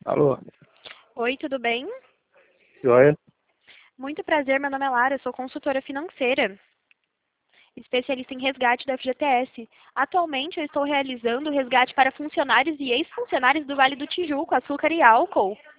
Alô, Oi, tudo bem? joia? Muito prazer, meu nome é Lara, sou consultora financeira, especialista em resgate da FGTS. Atualmente eu estou realizando o resgate para funcionários e ex-funcionários do Vale do Tijuco, Açúcar e Álcool.